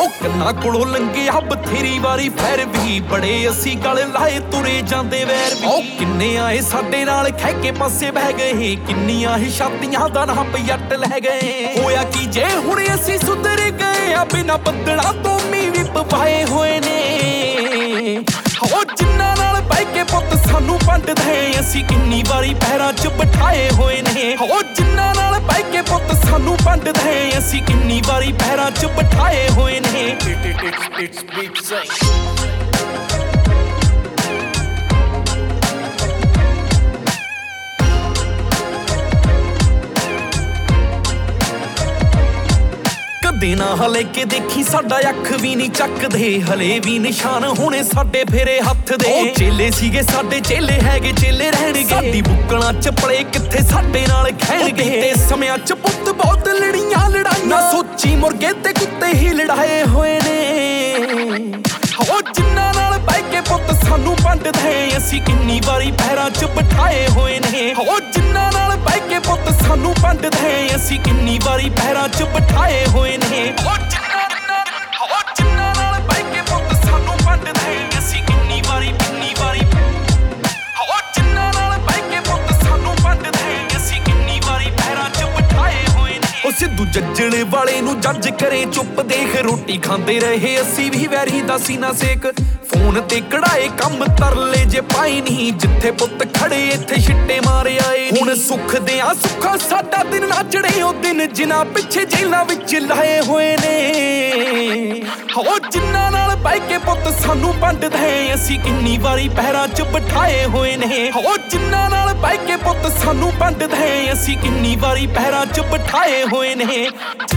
ਹੋ ਕੰਨਾਂ ਕੋਲੋਂ ਲੰਘਿਆ ਬਥੇਰੀ ਵਾਰੀ ਫੈਰ ਵੀ ਬੜੇ ਅਸੀਂ ਗਲ ਲਾਏ ਤੁਰੇ ਜਾਂਦੇ ਵੈਰ ਵੀ। ਕਿੰਨੇ ਆਏ ਸਾਡੇ ਨਾਲ ਖਹਿ ਕੇ ਪਾਸੇ ਬਹਿ ਗਏ, ਕਿੰਨੀਆਂ ਹੀ ਛਾਤੀਆਂ ਦਾ ਨਾ ਪੱਟ ਲੈ ਗਏ। ਹੋਇਆ ਕੀ ਜੇ ਹੁਣ ਅਸੀਂ ਸੁਧਰ ਗਏ ਆ, ਬਿਨਾਂ ਬੱਦਲਾਂ ਤੋਂ ਮੀਂਹ ਵੀ ਪਵਾਏ ਹੋਏ ਨੇ। ਹੋ ਜਿੰਨਾਂ ਨਾਲ ਬਹਿ ਕੇ ਪੁੱਤ ਸਾਨੂੰ ਵੰਡਦੇ, ਅਸੀਂ ਕਿੰਨੀ ਵਾਰੀ ਪੈਰਾਂ 'ਚ ਬਿਠਾਏ ਹੋਏ ਨੇ। ਹੋ ਜਿੰਨਾਂ ਨਾਲ ਬਹਿ ਕੇ ਪੁੱਤ ਸਾਨੂੰ ਵੰਡਦੇ, ਅਸੀਂ ਕਿੰਨੀ ਵਾਰੀ ਪੈਰਾਂ 'ਚ ਬਿਠਾਏ ਹੋਏ ਨੇ। ਕਦੇ ਨਾ ਹਲੇ ਕੇ ਦੇਖੀ ਸਾਡਾ ਅੱਖ ਵੀ ਨਹੀਂ ਚੱਕਦੇ, ਹਲੇ ਵੀ ਨਿਸ਼ਾਨ ਹੋਣੇ ਸਾਡੇ ਫੇਰੇ ਹੱਥ ਦੇ। ਚੇਲੇ ਸੀਗੇ ਸਾਡੇ ਚੇਲੇ ਹੈਗੇ ਚੇਲੇ ਰਹਿਣਗੇ, ਸਾਡੀ ਬੁੱਕਲਾਂ ਚ ਪਲੇ ਕਿੱਥੇ ਸਾਡੇ ਨਾਲ ਖੈਣਗੇ। ਤੇ ਸਮਿਆਂ ਚ ਪੁੱਤ ਬਹੁਤ ਲੜੀਆਂ ਲੜਾਈਆਂ, ਸੋਚੀ ਮੁਰਗੇ ਤੇ ਕੁੱਤੇ ਹੀ ਲੜਾਏ ਹੋਏ ਨੇ। ਹੋ ਜਿੰਨਾਂ ਨਾਲ ਬਹਿ ਕੇ ਪੁੱਤ ਸਾਨੂੰ ਵੰਡਦੇ, ਅਸੀਂ ਕਿੰਨੀ ਵਾਰੀ ਪੈਰਾਂ 'ਚ ਬਿਠਾਏ ਹੋਏ ਨੇ। ਹੋ ਜਿੰਨਾਂ ਨਾਲ ਬਹਿ ਕੇ ਪੁੱਤ ਸਾਨੂੰ ਵੰਡਦੇ, ਅਸੀਂ ਕਿੰਨੀ ਵਾਰੀ ਪੈਰਾਂ 'ਚ ਬਿਠਾਏ ਹੋਏ ਨੇ। ਹੋ ਜਿੰਨਾਂ ਨਾਲ ਬਹਿ ਕੇ ਪੁੱਤ ਸਾਨੂੰ ਵੰਡਦੇ, ਅਸੀਂ ਕਿੰਨੀ ਵਾਰੀ ਹੋ ਜਿੰਨਾਂ ਨਾਲ ਬਹਿ ਕੇ ਪੁੱਤ ਸਾਨੂੰ ਵੰਡਦੇ, ਅਸੀਂ ਕਿੰਨੀ ਵਾਰੀ ਪੈਰਾਂ 'ਚ ਬਿਠਾਏ ਹੋਏ ਨੇ। ਉਹ ਸਿੱਧੂ ਜੱਜਣ ਵਾਲੇ ਨੂੰ ਜੱਜ ਕਰੇ ਚੁੱਪ ਦੇਖ, ਰੋਟੀ ਖਾਂਦੇ ਰਹੇ ਅਸੀਂ ਵੀ ਵੈਰੀ ਦਾ ਸੀਨਾ ਸੇਕ। ਫੋਨ ਤੇ ਕਢਾਏ ਕੰਮ ਤਰਲੇ ਜੇ ਪਾਈ ਨਹੀਂ, ਜਿੱਥੇ ਪੁੱਤ ਖੜੇ ਇੱਥੇ ਛਿੱਟੇ ਮਾਰੇ ਆਏ। ਹੁਣ ਸੁੱਖ ਦਿਆਂ ਸੁੱਖਾਂ ਸਾਡਾ ਦਿਨ ਨਾ ਚੜੇ, ਉਹ ਦਿਨ ਜਿਨ੍ਹਾਂ ਪਿੱਛੇ ਜੇਲਾਂ ਵਿੱਚ ਲਾਏ ਹੋਏ ਨੇ। ਹੋ ਜਿੰਨਾਂ ਨਾਲ ਬਹਿ ਕੇ ਪੁੱਤ ਸਾਨੂੰ ਵੰਡਦੇ, ਅਸੀਂ ਕਿੰਨੀ ਵਾਰੀ ਪੈਰਾਂ 'ਚ ਬਿਠਾਏ ਹੋਏ ਨੇ। ਹੋ ਜਿੰਨਾਂ ਨਾਲ ਬਹਿ ਕੇ ਪੁੱਤ ਸਾਨੂੰ ਵੰਡਦੇ, ਅਸੀਂ ਕਿੰਨੀ ਵਾਰੀ ਪੈਰਾਂ 'ਚ ਬਿਠਾਏ ਹੋਏ ਨੇ।